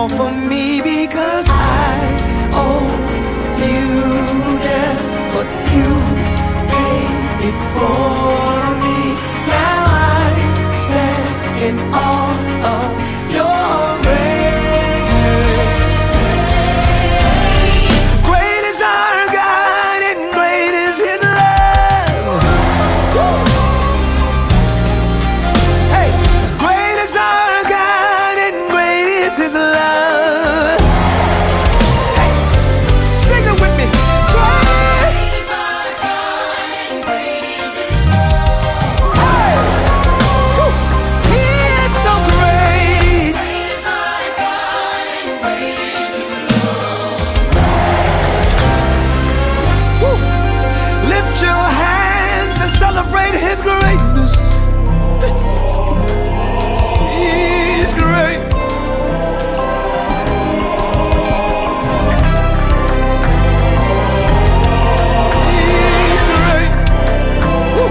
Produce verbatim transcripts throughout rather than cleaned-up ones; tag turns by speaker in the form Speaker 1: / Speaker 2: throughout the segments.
Speaker 1: all for me because I owe you death, but you paid it for me. Now I stand in awe of your grace. Great is our God and great is his love. Hey, great is our God and great is his love. Hey, sing it with me. Great is our God and great is his love. Hey, woo. He is so great. Great is our God and great is his love. Woo. Lift your hands and celebrate his greatness. He's great. He's great. Woo.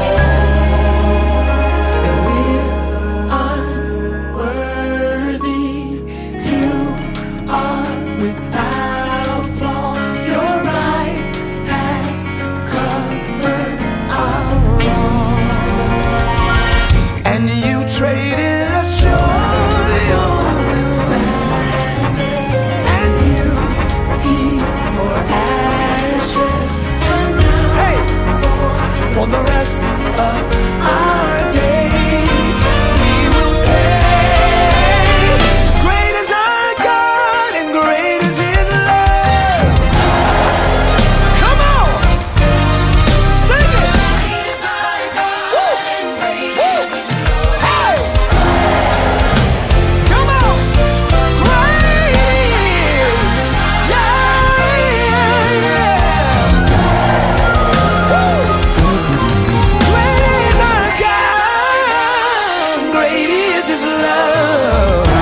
Speaker 1: And we're unworthy. You are without flaw. Your right has covered our wrong. And you traded us your sadness and beauty for ashes. And now, hey, for the rest of our days, we will say, great is our God and great is his love. Come on, sing it. Great is our God and great is his love. Hey, come on, great is, yeah, yeah, yeah. Woo. Great is our God, great is his love.